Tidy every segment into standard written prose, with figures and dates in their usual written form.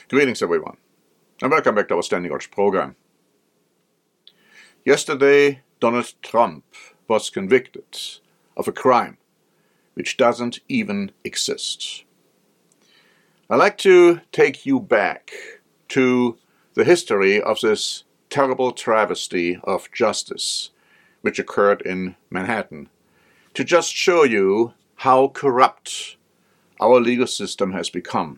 Greetings, everyone, and welcome back to our Standing Arch program. Yesterday, Donald Trump was convicted of a crime which doesn't even exist. I'd like to take you back to the history of this terrible travesty of justice which occurred in Manhattan, to just show you how corrupt our legal system has become.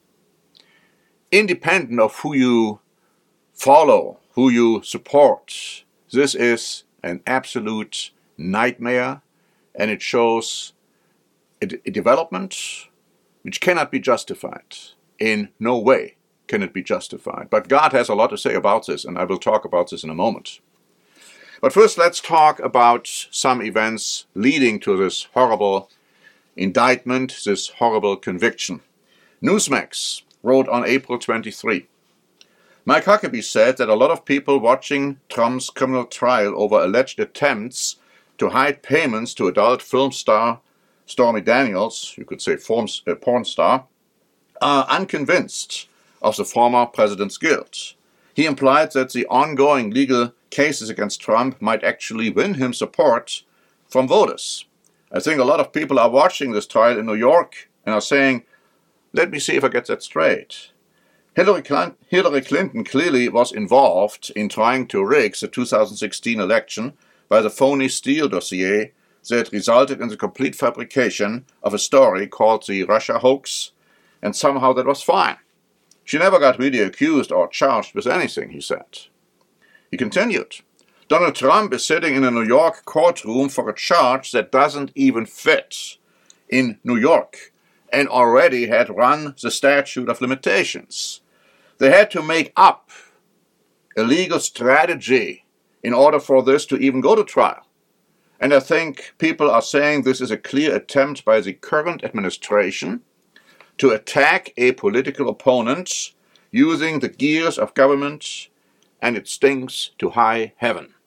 Independent of who you follow, who you support, this is an absolute nightmare, and it shows a development which cannot be justified. In no way can it be justified. But God has a lot to say about this, and I will talk about this in a moment. But first, let's talk about some events leading to this horrible indictment, this horrible conviction. Newsmax wrote on April 23, Mike Huckabee said that a lot of people watching Trump's criminal trial over alleged attempts to hide payments to adult film star Stormy Daniels, you could say porn star, are unconvinced of the former president's guilt. He implied that the ongoing legal cases against Trump might actually win him support from voters. I think a lot of people are watching this trial in New York and are saying, let me see if I get that straight. Hillary Clinton clearly was involved in trying to rig the 2016 election by the phony Steele dossier that resulted in the complete fabrication of a story called the Russia hoax, and somehow that was fine. She never got really accused or charged with anything, he said. He continued, Donald Trump is sitting in a New York courtroom for a charge that doesn't even fit in New York, and already had run the statute of limitations. They had to make up a legal strategy in order for this to even go to trial. And I think people are saying this is a clear attempt by the current administration to attack a political opponent using the gears of government, and it stinks to high heaven.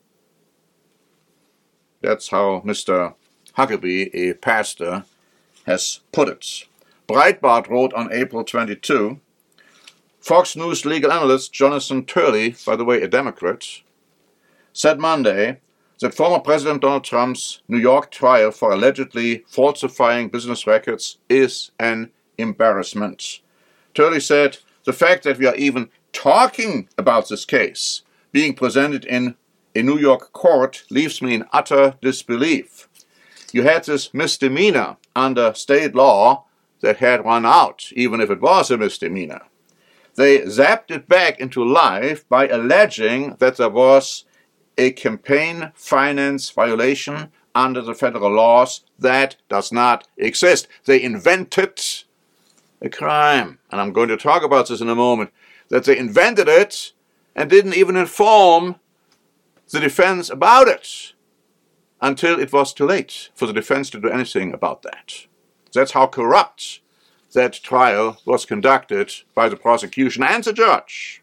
That's how Mr. Huckabee, a pastor, has put it. Breitbart wrote on April 22, Fox News legal analyst Jonathan Turley, by the way a Democrat, said Monday that former President Donald Trump's New York trial for allegedly falsifying business records is an embarrassment. Turley said, the fact that we are even talking about this case being presented in a New York court leaves me in utter disbelief. You had this misdemeanor under state law that had run out, even if it was a misdemeanor. They zapped it back into life by alleging that there was a campaign finance violation under the federal laws that does not exist. They invented a crime, and I'm going to talk about this in a moment, that they invented it and didn't even inform the defense about it until it was too late for the defense to do anything about that. That's how corrupt that trial was conducted by the prosecution and the judge.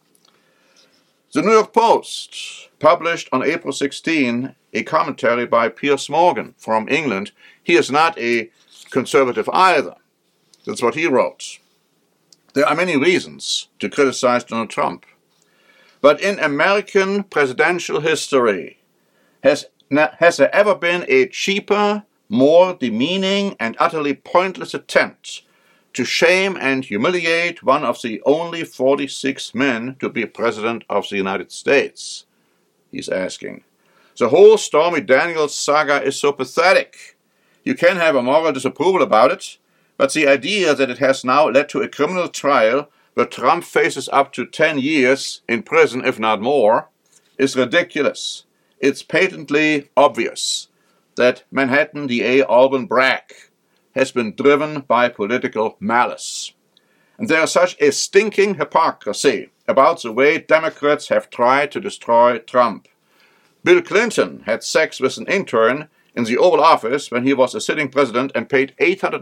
The New York Post published on April 16 a commentary by Piers Morgan from England. He is not a conservative either. That's what he wrote. There are many reasons to criticize Donald Trump. But in American presidential history, has there ever been a cheaper, more demeaning and utterly pointless attempt to shame and humiliate one of the only 46 men to be President of the United States? He's asking. The whole Stormy Daniels saga is so pathetic. You can have a moral disapproval about it, but the idea that it has now led to a criminal trial where Trump faces up to 10 years in prison, if not more, is ridiculous. It's patently obvious that Manhattan DA Alvin Bragg has been driven by political malice. And there is such a stinking hypocrisy about the way Democrats have tried to destroy Trump. Bill Clinton had sex with an intern in the Oval Office when he was a sitting president and paid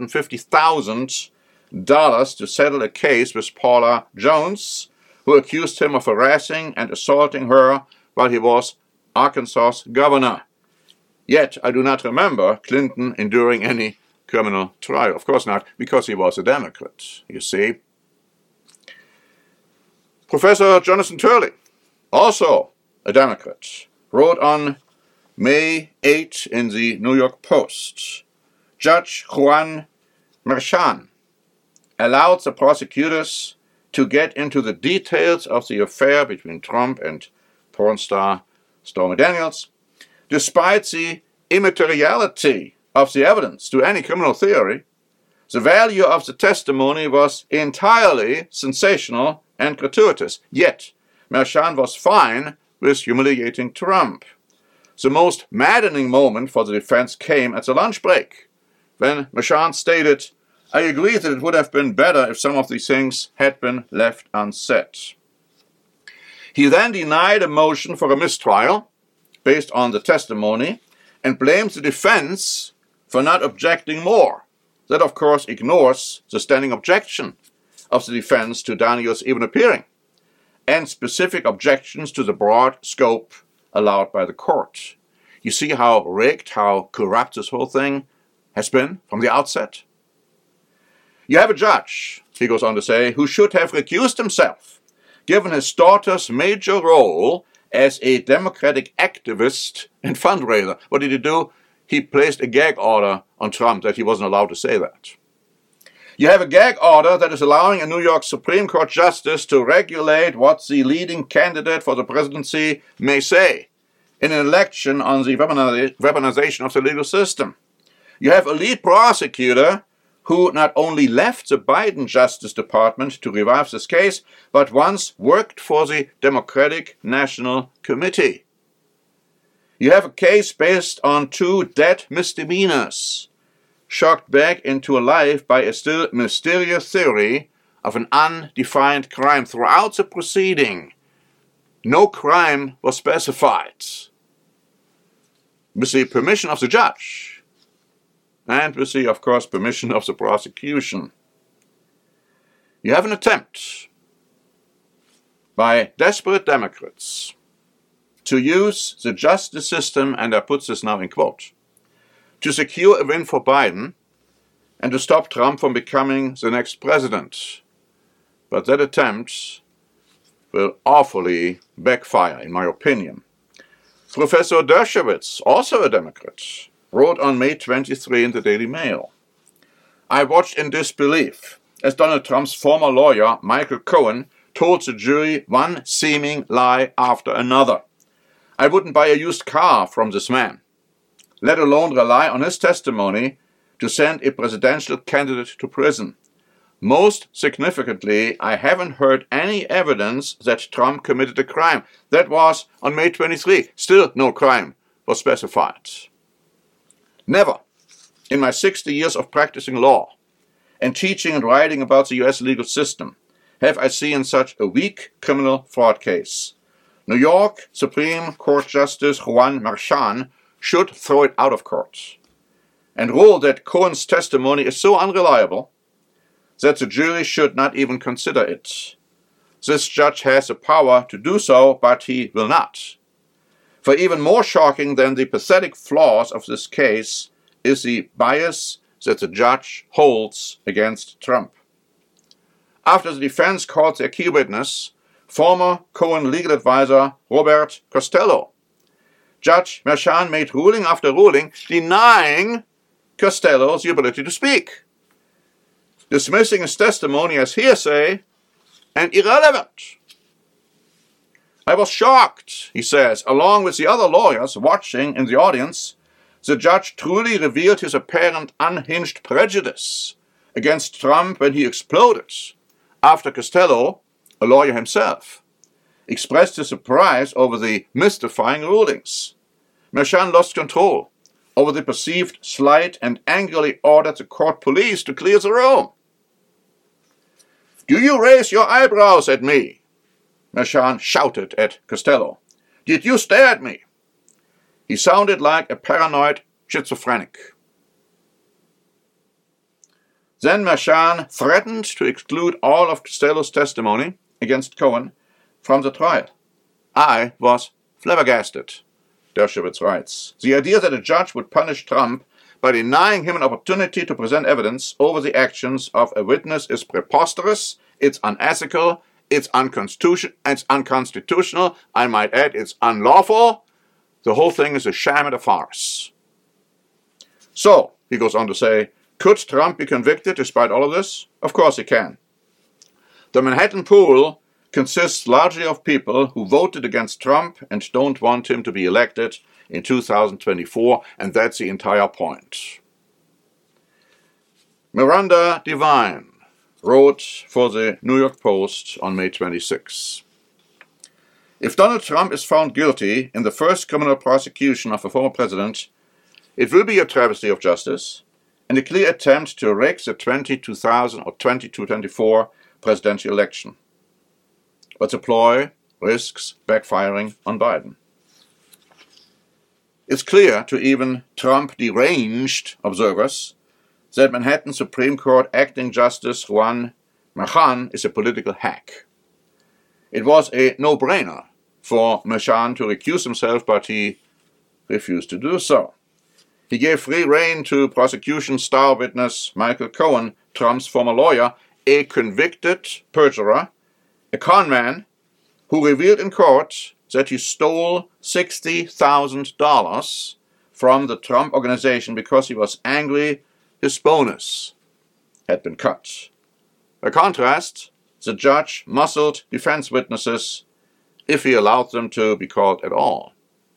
$850,000 to settle a case with Paula Jones, who accused him of harassing and assaulting her while he was Arkansas's governor. Yet I do not remember Clinton enduring any criminal trial. Of course not, because he was a Democrat, you see. Professor Jonathan Turley, also a Democrat, wrote on May 8 in the New York Post, Judge Juan Merchan allowed the prosecutors to get into the details of the affair between Trump and porn star Stormy Daniels, despite the immateriality of the evidence to any criminal theory. The value of the testimony was entirely sensational and gratuitous, yet Merchan was fine with humiliating Trump. The most maddening moment for the defense came at the lunch break, when Merchan stated, "I agree that it would have been better if some of these things had been left unsaid." He then denied a motion for a mistrial based on the testimony and blamed the defense for not objecting more. That, of course, ignores the standing objection of the defense to Daniels even appearing, and specific objections to the broad scope allowed by the court. You see how rigged, how corrupt this whole thing has been from the outset? You have a judge, he goes on to say, who should have recused himself, given his daughter's major role as a Democratic activist and fundraiser. What did he do? He placed a gag order on Trump that he wasn't allowed to say that. You have a gag order that is allowing a New York Supreme Court justice to regulate what the leading candidate for the presidency may say in an election on the weaponization of the legal system. You have a lead prosecutor who not only left the Biden Justice Department to revive this case, but once worked for the Democratic National Committee. You have a case based on 2 dead misdemeanors, shocked back into life by a still mysterious theory of an undefined crime. Throughout the proceeding, no crime was specified. With the permission of the judge, and with the, of course, permission of the prosecution. You have an attempt by desperate Democrats to use the justice system, and I put this now in quote, to secure a win for Biden and to stop Trump from becoming the next president. But that attempt will awfully backfire, in my opinion. Professor Dershowitz, also a Democrat, wrote on May 23 in the Daily Mail, "I watched in disbelief as Donald Trump's former lawyer, Michael Cohen, told the jury one seeming lie after another. I wouldn't buy a used car from this man, let alone rely on his testimony to send a presidential candidate to prison. Most significantly, I haven't heard any evidence that Trump committed a crime." That was on May 23. Still no crime was specified. Never, in my 60 years of practicing law and teaching and writing about the U.S. legal system, have I seen such a weak criminal fraud case. New York Supreme Court Justice Juan Merchan should throw it out of court and rule that Cohen's testimony is so unreliable that the jury should not even consider it. This judge has the power to do so, but he will not. For even more shocking than the pathetic flaws of this case is the bias that the judge holds against Trump. After the defense called their key witness, former Cohen legal advisor Robert Costello, Judge Merchan made ruling after ruling denying Costello the ability to speak, dismissing his testimony as hearsay and irrelevant. "I was shocked," he says, along with the other lawyers watching in the audience. The judge truly revealed his apparent unhinged prejudice against Trump when he exploded after Costello, a lawyer himself, expressed his surprise over the mystifying rulings. Merchan lost control over the perceived slight and angrily ordered the court police to clear the room. "Do you raise your eyebrows at me?" Merchan shouted at Costello. "Did you stare at me?" He sounded like a paranoid schizophrenic. Then Merchan threatened to exclude all of Costello's testimony against Cohen from the trial. "I was flabbergasted," Dershowitz writes. "The idea that a judge would punish Trump by denying him an opportunity to present evidence over the actions of a witness is preposterous, it's unethical, It's unconstitutional. I might add, it's unlawful. The whole thing is a sham and a farce. So, he goes on to say, could Trump be convicted despite all of this? Of course he can. The Manhattan pool consists largely of people who voted against Trump and don't want him to be elected in 2024, and that's the entire point. Miranda Devine wrote for the New York Post on May 26. If Donald Trump is found guilty in the first criminal prosecution of a former president, it will be a travesty of justice and a clear attempt to rig the 2024 presidential election. But the ploy risks backfiring on Biden. It's clear to even Trump-deranged observers that Manhattan Supreme Court Acting Justice Juan Merchan is a political hack. It was a no-brainer for Merchan to recuse himself, but he refused to do so. He gave free rein to prosecution star witness Michael Cohen, Trump's former lawyer, a convicted perjurer, a con man who revealed in court that he stole $60,000 from the Trump organization because he was angry his bonus had been cut. By contrast, the judge muzzled defense witnesses if he allowed them to be called at all.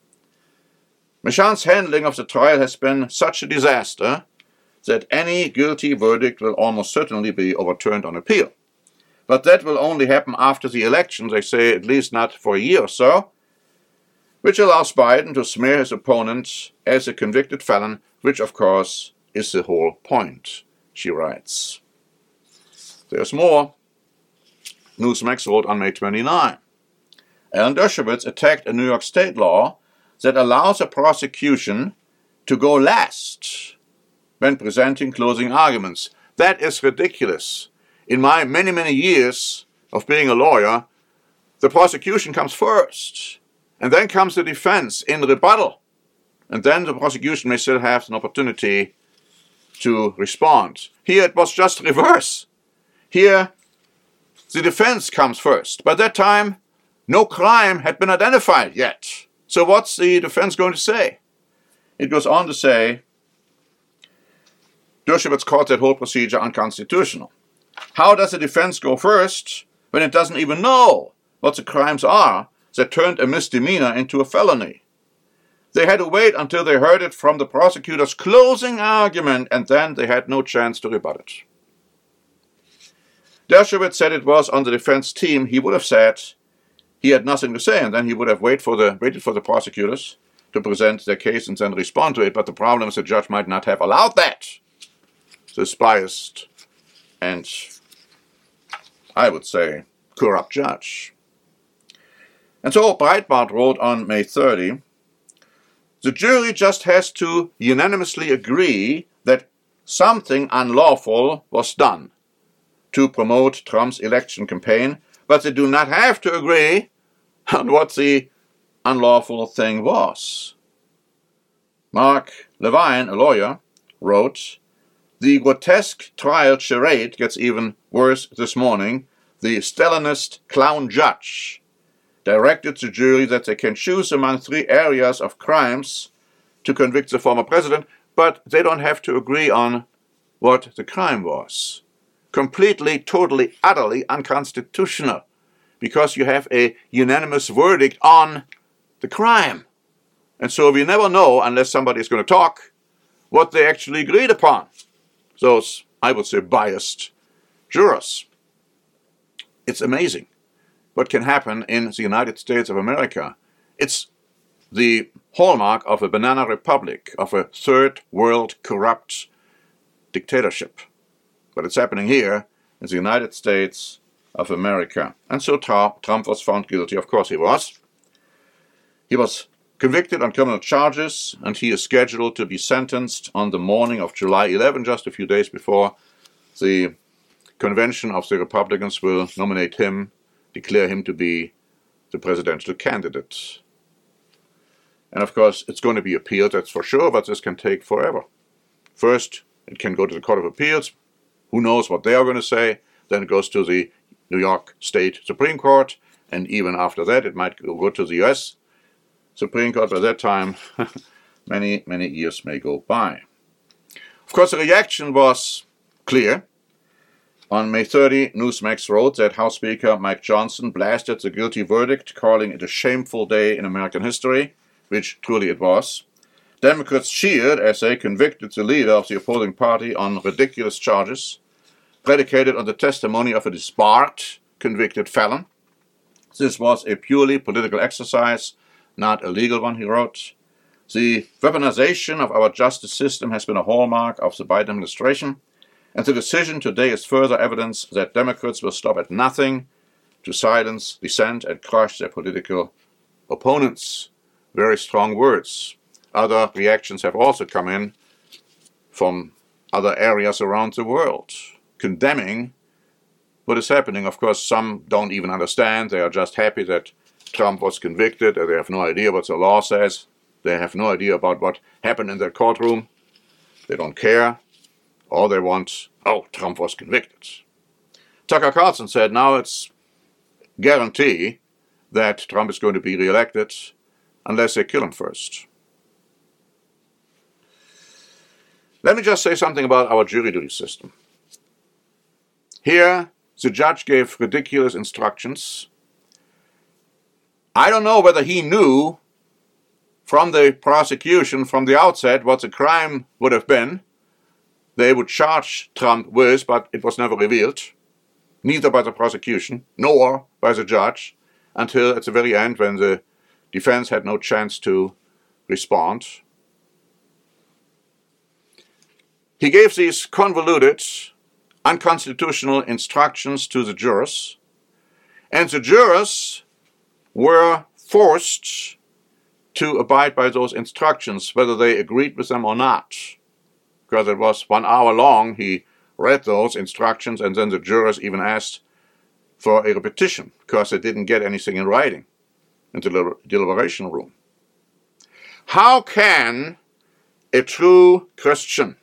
Merchan's handling of the trial has been such a disaster that any guilty verdict will almost certainly be overturned on appeal. But that will only happen after the election, they say, at least not for a year or so, which allows Biden to smear his opponent as a convicted felon, which of course is the whole point, she writes. There's more. Newsmax wrote on May 29. Alan Dershowitz attacked a New York state law that allows a prosecution to go last when presenting closing arguments. That is ridiculous. In my many, many years of being a lawyer, the prosecution comes first, and then comes the defense in rebuttal, and then the prosecution may still have an opportunity to respond. Here it was just reverse. Here the defense comes first. By that time, no crime had been identified yet. So what's the defense going to say? It goes on to say, Dershowitz called that whole procedure unconstitutional. How does the defense go first when it doesn't even know what the crimes are that turned a misdemeanor into a felony? They had to wait until they heard it from the prosecutor's closing argument, and then they had no chance to rebut it. Dershowitz said it was on the defense team. He would have said he had nothing to say, and then he would have waited for the prosecutors to present their case and then respond to it. But the problem is the judge might not have allowed that. This biased and, I would say, corrupt judge. And so Breitbart wrote on May 30, the jury just has to unanimously agree that something unlawful was done to promote Trump's election campaign, but they do not have to agree on what the unlawful thing was. Mark Levine, a lawyer, wrote, the grotesque trial charade gets even worse this morning. The Stalinist clown judge directed the jury that they can choose among 3 areas of crimes to convict the former president, but they don't have to agree on what the crime was. Completely, totally, utterly unconstitutional, because you have a unanimous verdict on the crime. And so we never know, unless somebody is going to talk, what they actually agreed upon. Those, I would say, biased jurors. It's amazing what can happen in the United States of America. It's the hallmark of a banana republic, of a third world corrupt dictatorship. But it's happening here in the United States of America. And so Trump was found guilty. Of course he was. He was convicted on criminal charges, and he is scheduled to be sentenced on the morning of July 11, just a few days before the convention of the Republicans will nominate him, declare him to be the presidential candidate. And of course, it's going to be appealed, that's for sure, but this can take forever. First, it can go to the Court of Appeals. Who knows what they are going to say? Then it goes to the New York State Supreme Court, and even after that it might go to the US Supreme Court. By that time, many, many years may go by. Of course, the reaction was clear. On May 30, Newsmax wrote that House Speaker Mike Johnson blasted the guilty verdict, calling it a shameful day in American history, which truly it was. Democrats cheered as they convicted the leader of the opposing party on ridiculous charges, predicated on the testimony of a disbarred convicted felon. This was a purely political exercise, not a legal one, he wrote. The weaponization of our justice system has been a hallmark of the Biden administration, and the decision today is further evidence that Democrats will stop at nothing to silence dissent and crush their political opponents. Very strong words. Other reactions have also come in from other areas around the world, condemning what is happening. Of course, some don't even understand. They are just happy that Trump was convicted, and they have no idea what the law says. They have no idea about what happened in their courtroom. They don't care. All they want, Trump was convicted. Tucker Carlson said now it's guarantee that Trump is going to be reelected unless they kill him first. Let me just say something about our jury duty system. Here, the judge gave ridiculous instructions. I don't know whether he knew from the prosecution from the outset what the crime would have been they would charge Trump with, but it was never revealed, neither by the prosecution nor by the judge, until at the very end when the defense had no chance to respond. He gave these convoluted, unconstitutional instructions to the jurors, and the jurors were forced to abide by those instructions, whether they agreed with them or not. Because it was 1 hour long, he read those instructions, and then the jurors even asked for a repetition, because they didn't get anything in writing in the deliberation room. How can a true Christian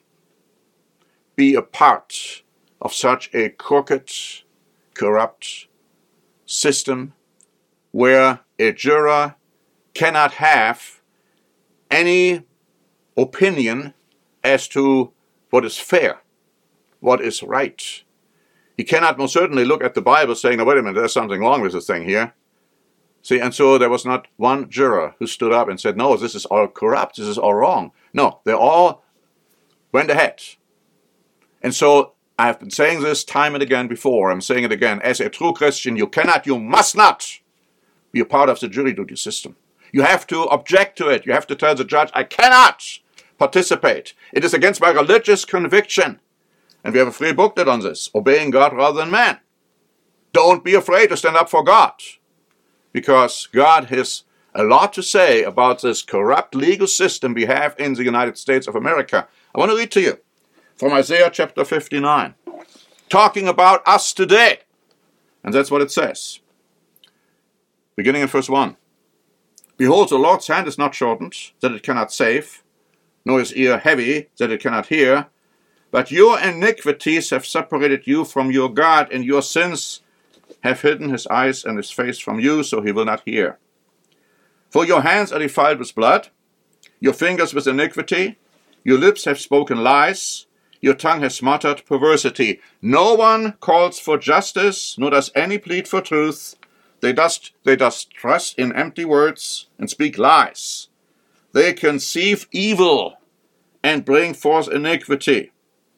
be a part of such a crooked, corrupt system where a juror cannot have any opinion as to what is fair, what is right? He cannot most certainly look at the Bible saying, "No, wait a minute, there's something wrong with this thing here." See, and so there was not one juror who stood up and said, "No, this is all corrupt, this is all wrong." No, they all went ahead. And so I have been saying this time and again before, I'm saying it again, as a true Christian, you must not be a part of the jury duty system. You have to object to it. You have to tell the judge, "I cannot participate. It is against my religious conviction." And we have a free booklet on this, Obeying God Rather Than Man. Don't be afraid to stand up for God, because God has a lot to say about this corrupt legal system we have in the United States of America. I want to read to you from Isaiah chapter 59, talking about us today. And that's what it says. Beginning in verse 1. "Behold, the Lord's hand is not shortened, that it cannot save, nor his ear heavy, that it cannot hear. But your iniquities have separated you from your God, and your sins have hidden his eyes and his face from you, so he will not hear. For your hands are defiled with blood, your fingers with iniquity, your lips have spoken lies, your tongue has muttered perversity. No one calls for justice, nor does any plead for truth. They does trust in empty words and speak lies. They conceive evil and bring forth iniquity."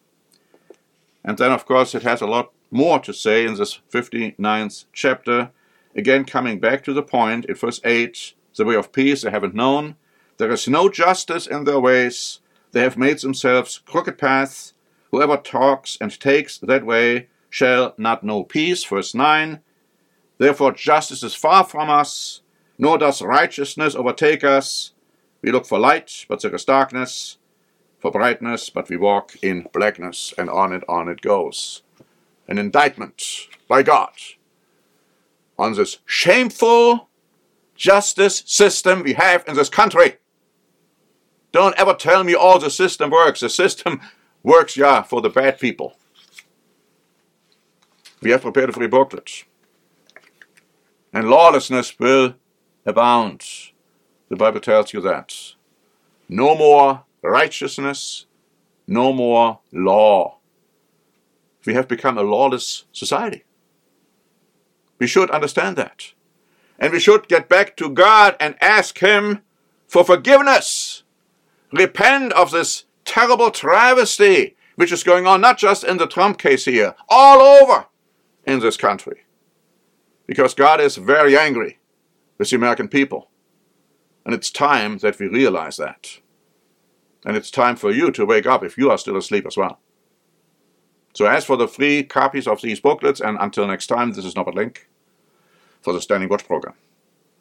And then, of course, it has a lot more to say in this 59th chapter. Again, coming back to the point in verse 8, "The way of peace they haven't known. There is no justice in their ways. They have made themselves crooked paths. Whoever talks and takes that way shall not know peace." Verse 9, "Therefore justice is far from us, nor does righteousness overtake us. We look for light, but there is darkness, for brightness, but we walk in blackness." And on it goes. An indictment by God on this shameful justice system we have in this country. Don't ever tell me, "Oh, the system works." The system works, for the bad people. We have prepared a free booklet. And lawlessness will abound. The Bible tells you that. No more righteousness, no more law. We have become a lawless society. We should understand that. And we should get back to God and ask Him for forgiveness. Repent of this terrible travesty which is going on, not just in the Trump case here, all over in this country. Because God is very angry with the American people. And it's time that we realize that. And it's time for you to wake up if you are still asleep as well. So as for the free copies of these booklets, and until next time, this is Norbert Link for the Standing Watch program.